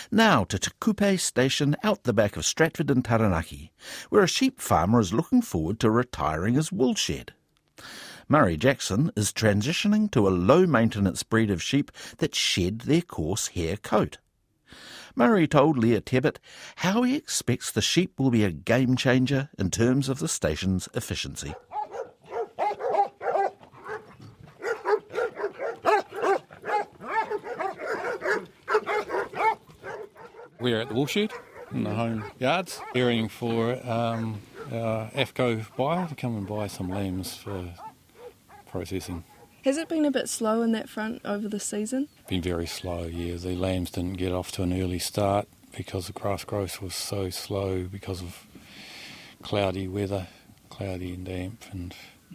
Now to Te Kupe Station out the back of Stratford and Taranaki, where a sheep farmer is looking forward to retiring his wool shed. Murray Jackson is transitioning to a low-maintenance breed of sheep that shed their coarse hair coat. Murray told Leah Tebbit how he expects the sheep will be a game-changer in terms of the station's efficiency. We're at the wool shed in the home yards, caring for our AFCO buyer to come and buy some lambs for processing. Has it been a bit slow in that front over the season? Been very slow, yeah. The lambs didn't get off to an early start because the grass growth was so slow because of cloudy weather, cloudy and damp, and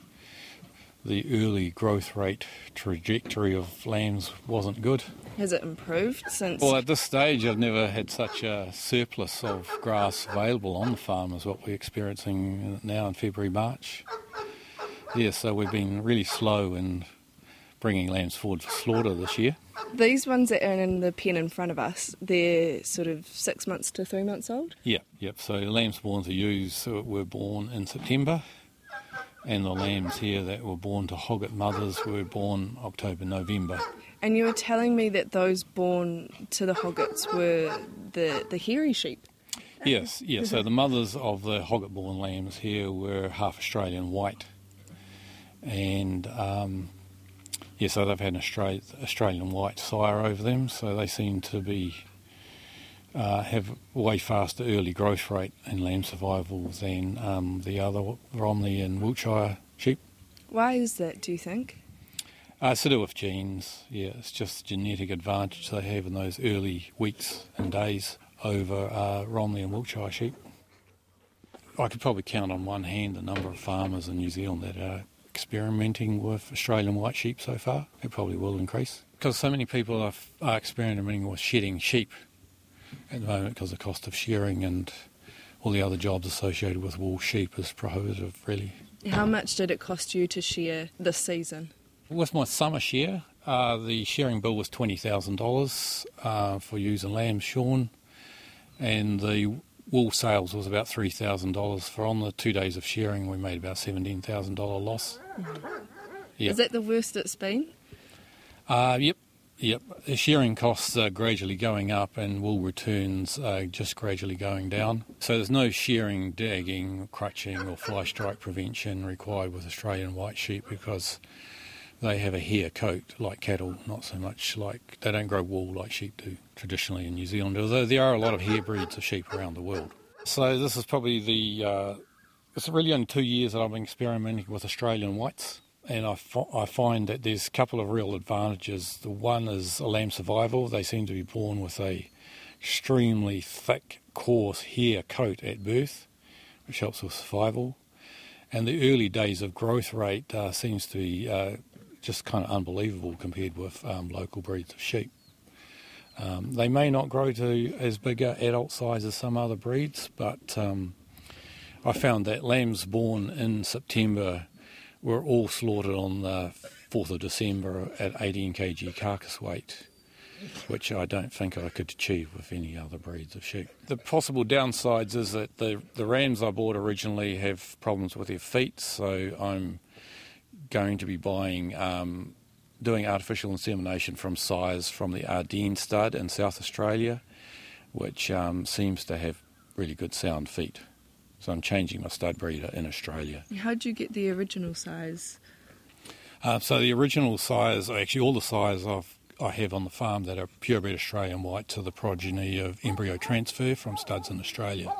the early growth rate trajectory of lambs wasn't good. Has it improved since? Well, at this stage, I've never had such a surplus of grass available on the farm as what we're experiencing now in February, March. Yeah, so we've been really slow in bringing lambs forward for slaughter this year. These ones that are in the pen in front of us, they're sort of 6 months to 3 months old? Yep. So lambs born to ewes were born in September, and the lambs here that were born to hogget mothers were born October, November. And you were telling me that those born to the hoggets were the hairy sheep? Yes. So the mothers of the hogget-born lambs here were half Australian white. And so they've had an Australian white sire over them, so they seem to be have way faster early growth rate and lamb survival than the other Romney and Wiltshire sheep. Why is that, do you think? It's to do with genes, yeah. It's just genetic advantage they have in those early weeks and days over Romney and Wiltshire sheep. I could probably count on one hand the number of farmers in New Zealand that are experimenting with Australian white sheep so far. It probably will increase because so many people are experimenting with shedding sheep at the moment because the cost of shearing and all the other jobs associated with wool sheep is prohibitive, really. How much did it cost you to shear this season? With my summer shear, the shearing bill was $20,000 for ewes and lambs shorn, and the wool sales was about $3,000. For on the 2 days of shearing, we made about $17,000 loss. Yep. Is that the worst it's been? Yep. The shearing costs are gradually going up and wool returns are just gradually going down. So there's no shearing, dagging, crutching or fly strike prevention required with Australian white sheep because they have a hair coat like cattle, not so much like, they don't grow wool like sheep do traditionally in New Zealand, although there are a lot of hair breeds of sheep around the world. So this is probably it's really only 2 years that I've been experimenting with Australian whites, and I find that there's a couple of real advantages. The one is lamb survival. They seem to be born with a extremely thick, coarse hair coat at birth, which helps with survival. And the early days of growth rate seems to be just kind of unbelievable compared with local breeds of sheep. They may not grow to as big an adult size as some other breeds, but I found that lambs born in September were all slaughtered on the 4th of December at 18 kg carcass weight, which I don't think I could achieve with any other breeds of sheep. The possible downsides is that the rams I bought originally have problems with their feet, so I'm going to be buying, doing artificial insemination from sires from the Ardenne stud in South Australia, which seems to have really good sound feet. So I'm changing my stud breeder in Australia. How did you get the original size? So the original sires, actually all the sires I have on the farm that are purebred Australian white to the progeny of embryo transfer from studs in Australia.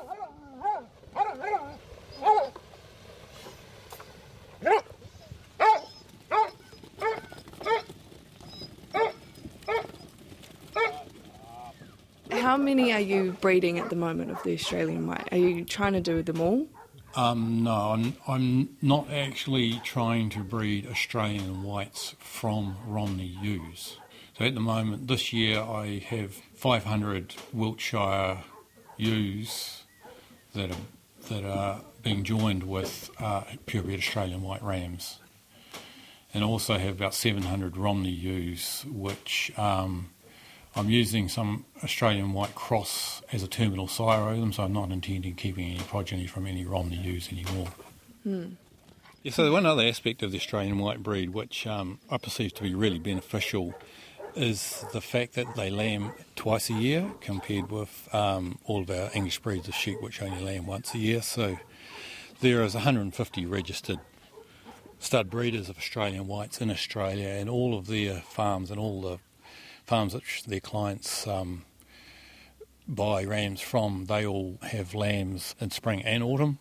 How many are you breeding at the moment of the Australian white? Are you trying to do them all? No, I'm not actually trying to breed Australian whites from Romney ewes. So at the moment, this year, I have 500 Wiltshire ewes that are being joined with purebred Australian white rams. And also have about 700 Romney ewes, which I'm using some Australian white cross as a terminal sire over them, so I'm not intending keeping any progeny from any Romney ewes anymore. Yeah, so one other aspect of the Australian white breed, which I perceive to be really beneficial, is the fact that they lamb twice a year compared with all of our English breeds of sheep, which only lamb once a year. So there is 150 registered stud breeders of Australian whites in Australia, and all of their farms and all the farms that their clients buy rams from, they all have lambs in spring and autumn.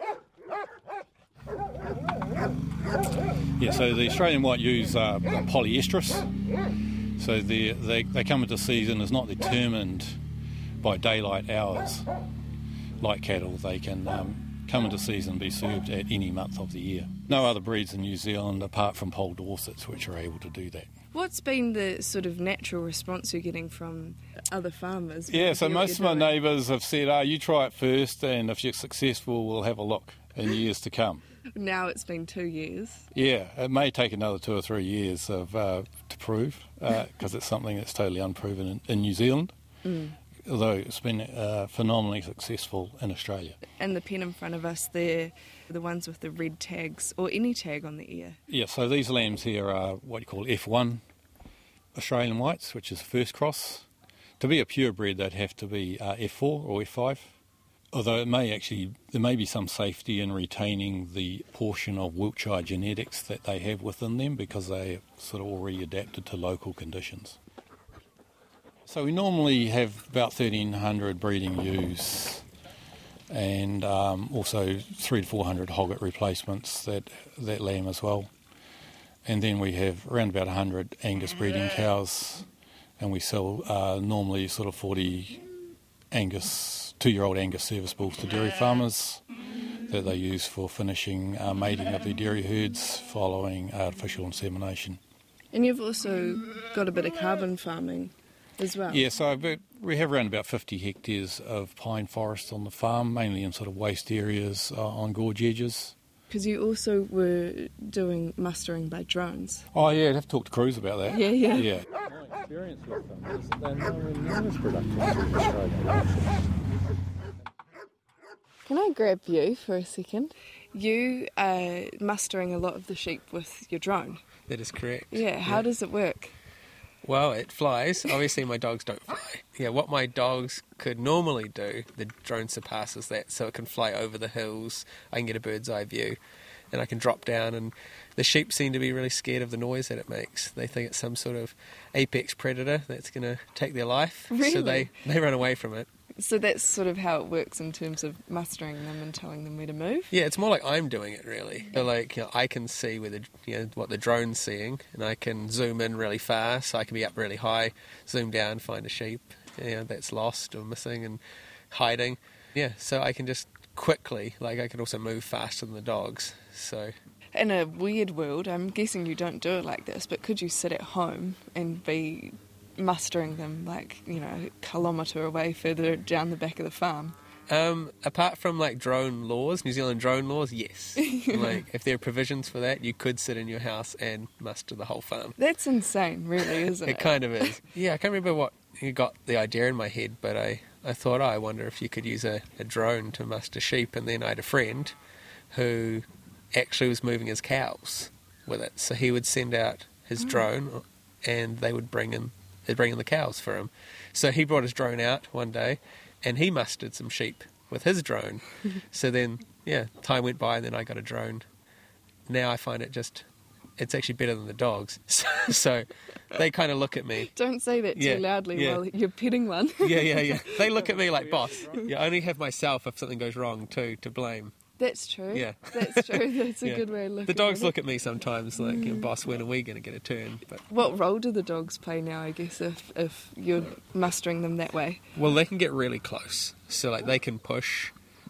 Yeah, so the Australian white ewes are polyestrous, so they come into season is not determined by daylight hours like cattle. They can come into season and be served at any month of the year. No other breeds in New Zealand apart from Poll Dorsets which are able to do that. What's been the sort of natural response you're getting from other farmers? Yeah, so most of my neighbours have said, you try it first, and if you're successful, we'll have a look in years to come. Now it's been 2 years. Yeah, it may take another 2 or 3 years to prove, because it's something that's totally unproven in New Zealand, although it's been phenomenally successful in Australia. And the pen in front of us there, the ones with the red tags, or any tag on the ear. Yeah, so these lambs here are what you call F1 Australian whites, which is the first cross. To be a purebred, they'd have to be F4 or F5. Although there may be some safety in retaining the portion of Wiltshire genetics that they have within them, because they are sort of already adapted to local conditions. So we normally have about 1,300 breeding ewes, and also 300 to 400 hogget replacements that lamb as well. And then we have around about 100 Angus breeding cows, and we sell normally sort of 40 Angus 2-year-old Angus service bulls to dairy farmers that they use for finishing mating of their dairy herds following artificial insemination. And you've also got a bit of carbon farming as well. Yeah, so we have around about 50 hectares of pine forest on the farm, mainly in sort of waste areas on gorge edges. Because you also were doing mustering by drones. Oh yeah, I'd have to talk to Cruz about that. Yeah. My experience with them is that they're nowhere near as productive as Australia. Can I grab you for a second? You are mustering a lot of the sheep with your drone. That is correct. Yeah, how does it work? Well, it flies. Obviously, my dogs don't fly. Yeah, what my dogs could normally do, the drone surpasses that, so it can fly over the hills. I can get a bird's eye view, and I can drop down, and the sheep seem to be really scared of the noise that it makes. They think it's some sort of apex predator that's going to take their life. Really? So they run away from it. So that's sort of how it works in terms of mustering them and telling them where to move? Yeah, it's more like I'm doing it, really. So, I can see where what the drone's seeing, and I can zoom in really fast, so I can be up really high, zoom down, find a sheep that's lost or missing and hiding. Yeah, so I can just quickly, I can also move faster than the dogs, so... In a weird world, I'm guessing you don't do it like this, but could you sit at home and be mustering them a kilometre away further down the back of the farm? Apart from drone laws, New Zealand drone laws, yes. If there are provisions for that, you could sit in your house and muster the whole farm. That's insane, really, isn't it? It kind of is. Yeah, I can't remember what you got the idea in my head, but I thought, I wonder if you could use a drone to muster sheep, and then I had a friend who actually was moving his cows with it. So he would send out his drone, and they would bring in the cows for him. So he brought his drone out one day, and he mustered some sheep with his drone. So then, time went by, and then I got a drone. Now I find it's actually better than the dogs. So they kind of look at me. Don't say that too loudly while you're petting one. Yeah. They look at me like, boss, you only have myself if something goes wrong too to blame. That's true. Yeah. That's true. That's a good way of looking at it. The dogs look at me sometimes boss, when are we going to get a turn? But what role do the dogs play now, I guess, if you're mustering them that way? Well, they can get really close. So, they can push.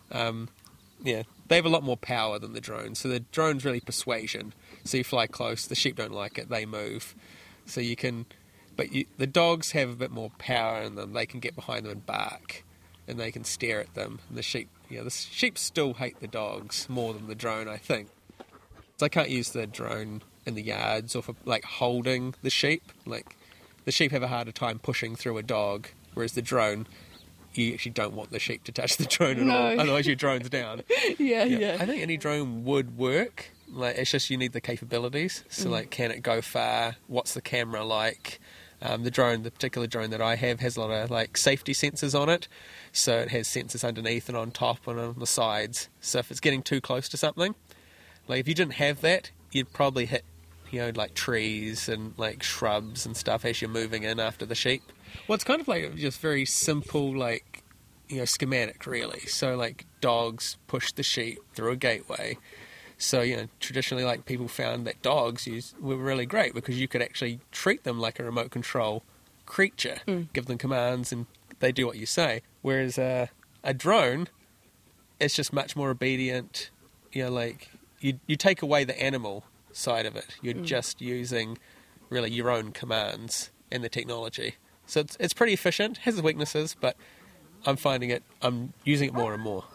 They have a lot more power than the drone. So the drone's really persuasion. So you fly close. The sheep don't like it. They move. So you can... But the dogs have a bit more power in them. They can get behind them and bark. And they can stare at them. And the sheep still hate the dogs more than the drone, I think. So I can't use the drone in the yards or for holding the sheep. the sheep have a harder time pushing through a dog, whereas the drone, you actually don't want the sheep to touch the drone at all, otherwise your drone's down. Yeah. I think any drone would work. Like, it's just you need the capabilities. So, like, can it go far? What's the camera like? The particular drone that I have, has a lot of like safety sensors on it. So it has sensors underneath and on top and on the sides. So if it's getting too close to something, like if you didn't have that, you'd probably hit, like trees and like shrubs and stuff as you're moving in after the sheep. Well, it's kind of like just very simple, like, schematic really. So like dogs push the sheep through a gateway. So, traditionally, like, people found that dogs were really great because you could actually treat them like a remote control creature, give them commands, and they do what you say. Whereas a drone, it's just much more obedient. Like, you take away the animal side of it. You're just using, really, your own commands and the technology. So it's pretty efficient, has its weaknesses, but I'm using it more and more.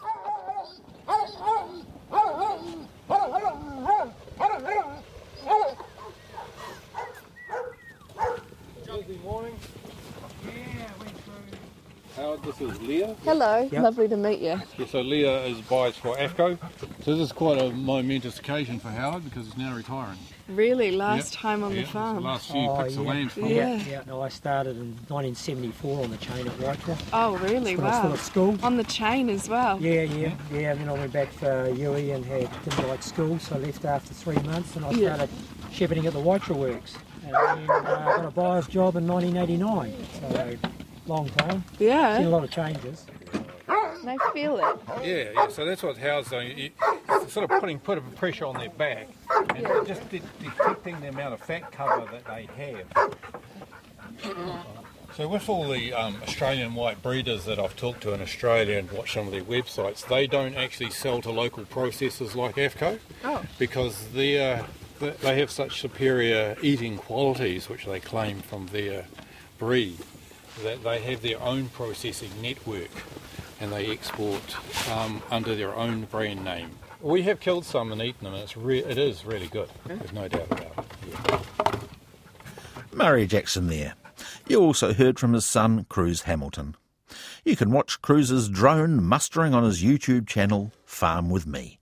Howard, this is Leah. Hello, lovely to meet you. Yeah, so Leah is biased for AFCO. So this is quite a momentous occasion for Howard because he's now retiring. Really, last time on the farm. The last few picks of land from Yeah. No, I started in 1974 on the chain at Waitara. Oh, really? When I was still Wow. at school. On the chain as well. Yeah. And then I went back for UE and didn't like school, so I left after 3 months and I started shepherding at the Waitara Works. And then got a buyer's job in 1989. So, long time. Yeah. Seen a lot of changes. They feel it. Yeah, so that's what Howard's doing. It's sort of put a pressure on their back and just detecting the amount of fat cover that they have. So with all the Australian white breeders that I've talked to in Australia and watched some of their websites, they don't actually sell to local processors like AFCO because they have such superior eating qualities, which they claim from their breed, that they have their own processing network and they export under their own brand name. We have killed some and eaten them, and it is really good. There's no doubt about it. Yeah. Murray Jackson there. You also heard from his son, Cruz Hamilton. You can watch Cruz's drone mustering on his YouTube channel, Farm With Me.